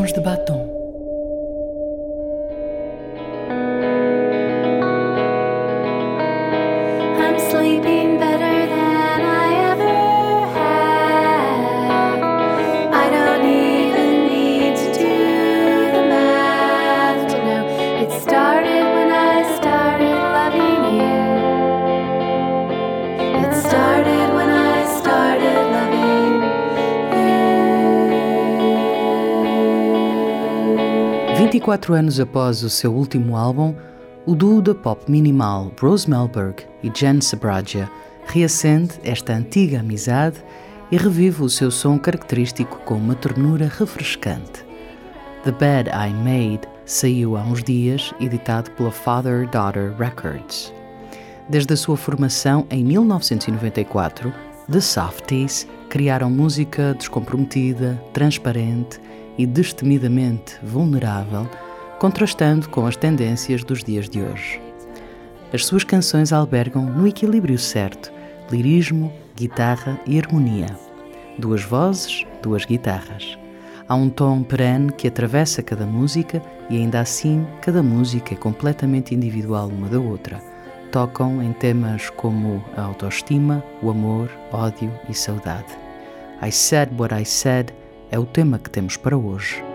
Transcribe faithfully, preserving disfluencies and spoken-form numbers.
Tons de Batom. I'm sleeping better than I ever have. I don't even need to do the math to know it started when I started loving you. It started when I started loving you. vinte e quatro anos após o seu último álbum, o duo da pop minimal Rose Melberg e Jen Sabragia reacende esta antiga amizade e revive o seu som característico com uma ternura refrescante. The Bed I Made saiu há uns dias, editado pela Father Daughter Records. Desde a sua formação em mil novecentos e noventa e quatro, The Softies criaram música descomprometida, transparente e destemidamente vulnerável, contrastando com as tendências dos dias de hoje. As suas canções albergam no equilíbrio certo lirismo, guitarra e harmonia. Duas vozes, duas guitarras. Há um tom perene que atravessa cada música e ainda assim cada música é completamente individual uma da outra. Tocam em temas como a autoestima, o amor, ódio e saudade. I Said What I Said é o tema que temos para hoje.